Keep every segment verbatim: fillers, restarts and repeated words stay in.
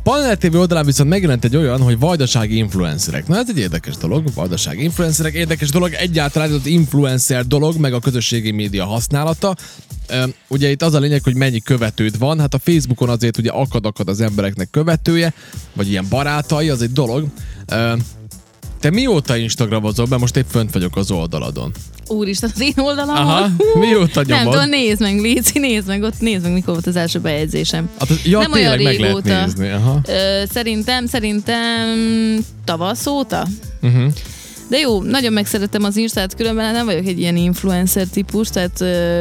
Panel té vé oldalán viszont megjelent egy olyan, hogy vajdasági influencerek. Na ez egy érdekes dolog, vajdasági influencerek. Érdekes dolog egyáltalán az influencer dolog, meg a közösségi média használata. Ugye itt az a lényeg, hogy mennyi követőd van. Hát a Facebookon azért ugye akad-akad az embereknek követője, vagy ilyen barátai, az egy dolog. Te mióta Instagramozol, mert most épp fönt vagyok az oldaladon. Úristen, az én oldalamon. Aha, mióta nyomod? Nem tudom, nézd meg, Léci, nézd meg, ott nézd meg, mikor volt az első bejegyzésem. Hát az, ja, nem olyan régóta. Meg lehet nézni. Aha. Ö, szerintem, szerintem tavasz óta. Uh-huh. De jó, nagyon megszerettem az Instát, különben nem vagyok egy ilyen influencer típus, tehát ö,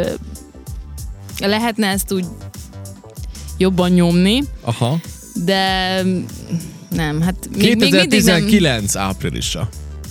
lehetne ezt úgy jobban nyomni. Aha. De nem, hát még, kétezer-tizenkilenc még áprilisa.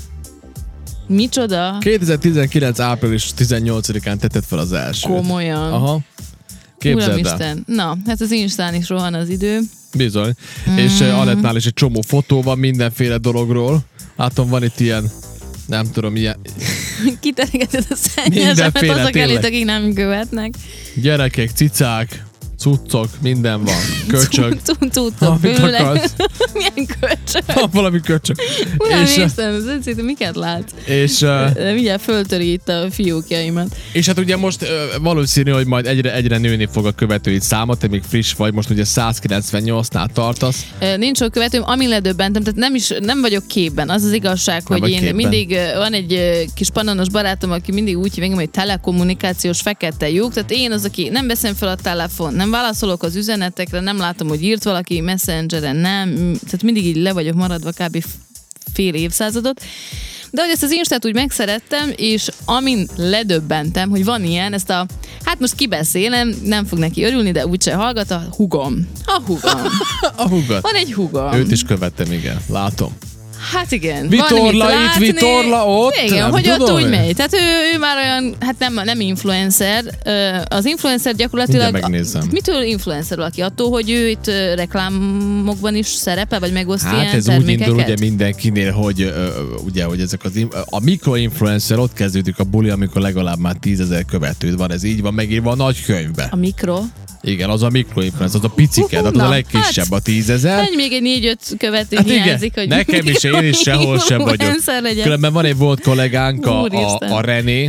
Micsoda? kétezer-tizenkilenc április tizennyolcadikán tetted fel az elsőt. Komolyan. Aha. Képzeld el. Uramisten. Na, hát az Instán is rohan az idő. Bizony. Mm. És uh, Alettnál is egy csomó fotó van mindenféle dologról. Látom, van itt ilyen, nem tudom, ilyen... Kiteregeted a szennyezemet azok elét, akik nem követnek. Gyerekek, cicák, cuccok, minden van. Köcsög. Cuccok, főleg. Milyen köcsög? Valami köcsög. Uram, Isten, ez miket látsz? És uh, mindjárt föltöri itt a fiókjaimat. És hát ugye most uh, valószínű, hogy majd egyre, egyre nőni fog a követőid száma, te még friss vagy, most ugye százkilencvennyolcnál tartasz. Uh, nincs sok követőm, amin ledöbbentem, tehát nem is nem vagyok képben. Az az igazság, nem hogy én képben. mindig uh, van egy uh, kis pananos barátom, aki mindig úgy hív engem, hogy telekommunikációs fekete lyuk, tehát én az, aki nem veszem fel a telefon, nem válaszolok az üzenetekre, nem látom, hogy írt valaki Messengeren, nem, tehát mindig így le vagyok maradva kb. Fél évszázadot. De hogy ezt az Instát úgy megszerettem, és amin ledöbbentem, hogy van ilyen, ezt a, hát most kibeszélem, nem fog neki örülni, de úgyse hallgat, a hugom. A hugom. A hugod. Van egy hugom. Őt is követtem, igen, látom. Hát igen. Vitorla itt, vitorla ott. Igen, hogy ott úgy megy. Tehát ő, ő már olyan, hát nem, nem influencer. Az influencer gyakorlatilag... megnézem. Mitől influencer valaki? Attól, hogy ő itt reklámokban is szerepel, vagy megoszt hát ilyen ez termékeket? úgy indul ugye mindenkinél, hogy uh, ugye, hogy ezek az... A mikroinfluencer ott kezdődik a buli, amikor legalább már tízezer követőd van. Ez így van megírva a nagy könyvbe. A mikro? Igen, az a mikroinfluencer, az a picike, uh, az a legkisebb, hát, a tízezer. Hogy még egy négy-öt követő hát hiányzik, hogy... Nekem is, én is sehol sem vagyok. Különben van egy volt kollégánk, a, a, a René,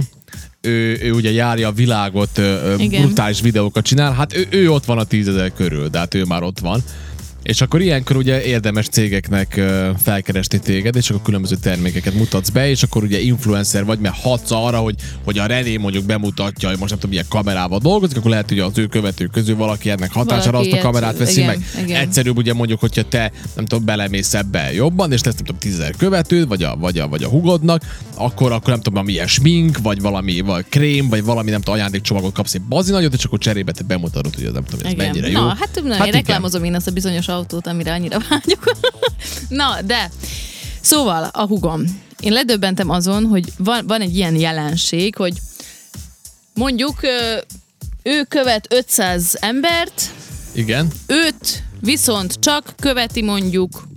ő, ő ugye járja a világot, igen. brutális videókat csinál, hát ő, ő ott van a tízezer körül, de hát ő már ott van. És akkor ilyenkor ugye érdemes cégeknek felkeresni téged, és akkor különböző termékeket mutatsz be, és akkor ugye influencer vagy, mert hatsz arra, hogy, hogy a René mondjuk bemutatja, hogy most nem tudom, milyen kamerával dolgozik, akkor lehet, hogy az ő követők közül valaki ennek hatására azt a kamerát veszi igen, meg. Igen. Egyszerűbb ugye mondjuk, hogyha te nem tudom, belemész ebbe jobban, és lesz nem tudom, tízezer követőd, vagy a, vagy, a, vagy a hugodnak, akkor, akkor nem tudom, milyen smink, vagy valami vagy krém, vagy valami nem tudom, ajándékcsomagot kapsz egy bazi nagyot, és akkor cserébe te bemutatod, hogy ez nem tudom, ez igen. mennyire jó. Na, hát, na, hát én reklámozom én azt a bizonyos autót, amire annyira vágyok. Na, de szóval a hugom. Én ledöbbentem azon, hogy van, van egy ilyen jelenség, hogy mondjuk ő követ ötszáz embert, igen. Őt viszont csak követi mondjuk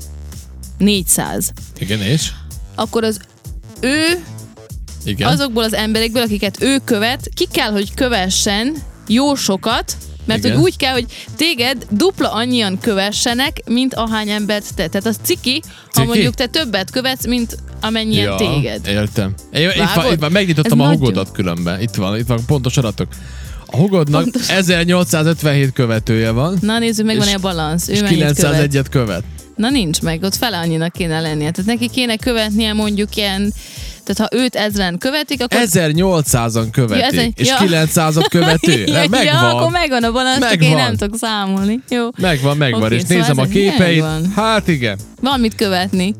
négyszáz. Igen, és? Akkor az ő igen. azokból az emberekből, akiket ő követ, ki kell, hogy kövessen jó sokat, mert hogy úgy kell, hogy téged dupla annyian kövessenek, mint ahány embert te. Tehát az ciki, ha ciki? mondjuk te többet követsz, mint amennyien ja, téged. Értem. Itt van, itt van, megnyitottam ez a hugodat különben. Itt van, itt van pontos adatok. A hugodnak pontos. ezernyolcszázötvenhét követője van. Na nézzük, meg van-e a balansz. Ő és kilencszázegyet követ. követ. Na nincs meg, ott fele annyinak kéne lennie. Tehát neki kéne követnie mondjuk ilyen, tehát ha őt ezren követik, akkor... ezernyolcszázan követik, ja, ezen... és ja. kilencszázat követő. ja, megvan. Ja, akkor megvan a balansz, csak én nem tudok számolni. Jó. Megvan, megvan, okay, és szóval nézem a képeit. Hát igen. Van mit követni.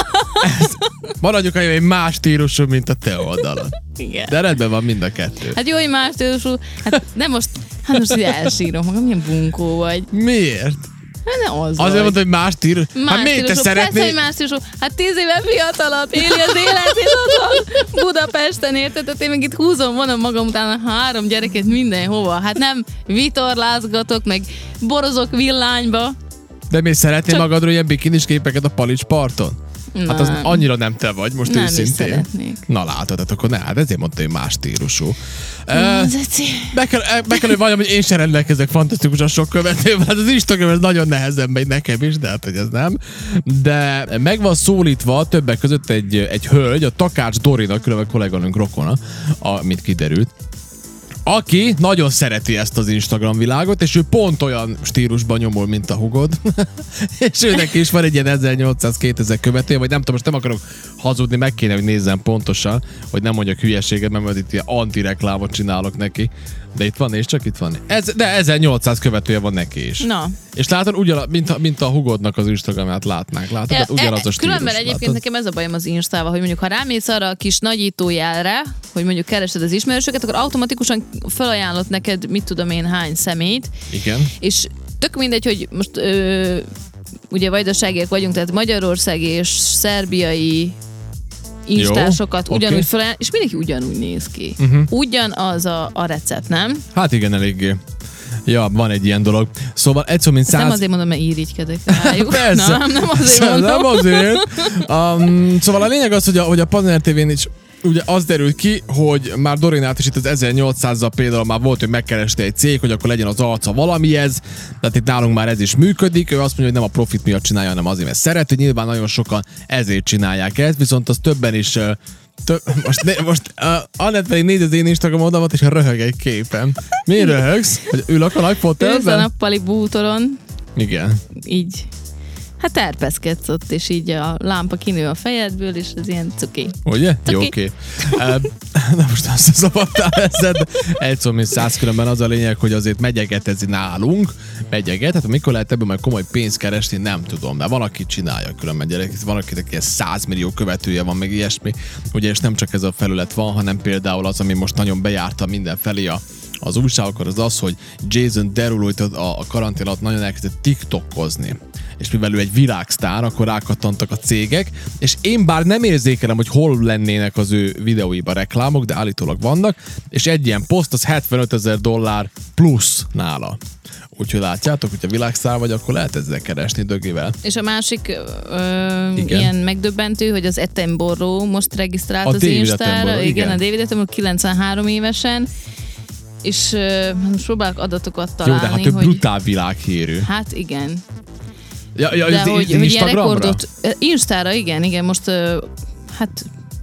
Maradjuk a egy más stílusú, mint a te oldalad. Igen. De rendben van mind a kettő. Hát jó, hogy más stílusú. Hát nem most, hát most ide elsírom magam, milyen bunkó vagy. Miért? Hát nem az azért mondta, hogy más stílus. Hát miért te szeretnél? Persze, hogy más stílusú. Hát tíz éve fiatalabb, éli az életét otthon Budapesten, érted? Tehát én meg itt húzom, vonom magam után a három gyereket mindenhova. Hát nem vitorlázgatok, meg borozok villányba. De miért szeretnél Csak... magadról ilyen bikinis képeket a Palics parton? Nem. Hát az annyira nem te vagy, most nem őszintén. Na látod, hát akkor ne, hát ezért mondta, hogy más stílusú. Uh, be kell, be kell, hogy valami, hogy én sem rendelkezek fantasztikusan sok követővel, hát az Instagram ez nagyon nehezen megy nekem is, de hát, hogy ez nem. De meg van szólítva többek között egy, egy hölgy, a Takács Dorina, különben kolléganőnk rokona, amit kiderült, aki nagyon szereti ezt az Instagram világot, és ő pont olyan stílusban nyomul, mint a hugod. És őnek is van egy ilyen ezernyolcszáz-kétezer követője, vagy nem tudom, most nem akarok hazudni, meg kéne, hogy nézzem pontosan, hogy nem mondjak hülyeséget, mert itt ilyen antireklámot csinálok neki. De itt van, és csak itt van. Ez, de ezernyolcszáz követője van neki is. Na. És látod, ugyan, mint, a, mint a hugodnak az Instagramját látnák. Látod, e, ugyanaz a stílus. Különben egyébként látod? Nekem ez a bajom az Instával, hogy mondjuk ha rámész arra a kis nagyítójelre, hogy mondjuk keresed az ismerősöket, akkor automatikusan felajánlott neked, mit tudom én, hány személyt. Igen. És tök mindegy, hogy most ö, ugye vajdaságiak vagyunk, tehát magyarországi és szerbiai instásokat jó, ugyanúgy okay. felajánl, és mindenki ugyanúgy néz ki. Uh-huh. Ugyanaz a, a recept, nem? Hát igen, eléggé. Ja, van egy ilyen dolog. Szóval egyszer, mint száz... Nem azért mondom, mert irigykedek rájuk. Persze. Nem, nem azért mondom. Nem azért. Um, szóval a lényeg az, hogy a, hogy a Partner té vén is ugye az derült ki, hogy már Dorinát is itt az ezernyolcszázzal például már volt, hogy megkereste egy cég, hogy akkor legyen az arca valamihez, tehát itt nálunk már ez is működik, ő azt mondja, hogy nem a profit miatt csinálja, hanem azért, mert szereti, nyilván nagyon sokan ezért csinálják ezt, viszont az többen is Tö- most né- most uh, Annett pedig néz az én Instagram oldalat, és röhög egy képen. Miért röhögsz? Hogy ülök a nagy fotelben? Ülsz a nappali bútoron. Igen. Így. Hát terpeszkedsz ott, és így a lámpa kinő a fejedből, és ez ilyen cuki. Ugye? Cuki. Jó, oké. Okay. Uh, na most azt szabadtál ezzel, de egy szó, mint száz különben az a lényeg, hogy azért megyegetezi nálunk, megyeget, hát mikor lehet ebből majd komoly pénzt keresni, nem tudom, de van, aki csinálja különben gyerek, van, akinek ilyen száz millió követője van, meg ilyesmi, ugye, és nem csak ez a felület van, hanem például az, ami most nagyon bejárta mindenfelé a az újságokat, az az, hogy Jason Derulo a, a karantén alatt nagyon elkezdett tiktokozni. És mivel ő egy világsztár, akkor rákattantak a cégek, és én bár nem érzékelem, hogy hol lennének az ő videóiban reklámok, de állítólag vannak, és egy ilyen poszt az hetvenötezer dollár plusz nála. Úgyhogy látjátok, hogyha világsztár vagy, akkor lehet ezzel keresni dögivel. És a másik ö, ilyen megdöbbentő, hogy az Attenborough most regisztrált a az Instára. Igen, igen, a David Attenborough kilencvenhárom évesen, és uh, most próbálok adatokat találni. Jó, de hát ő hogy... brutál világhírű. Hát igen. Ja, ja, de az hogy, hogy ilyen rekordot... Instára, igen, igen, most uh, hát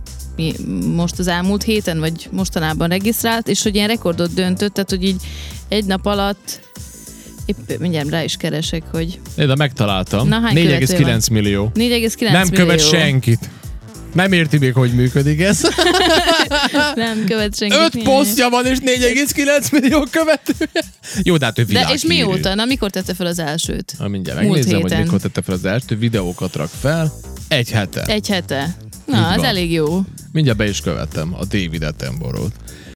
most az elmúlt héten, vagy mostanában regisztrált, és hogy ilyen rekordot döntött, tehát hogy így egy nap alatt épp mindjárt rá is keresek, hogy... É, de megtaláltam. négy egész kilenc millió. négy egész kilenc Nem követ senkit. Nem érti még, hogy működik ez. Nem követ senkit. Öt posztja van, és négy egész kilenc millió követője. Jó, de hát ő világhírű. De és mióta? Na, mikor tette fel az elsőt? Na, mindjárt megnézem, hogy mikor tette fel az elsőt. Videókat rak fel. Egy hete. Egy hete. Na, ez elég jó. Mindjárt be is követtem a David Attenborough-t.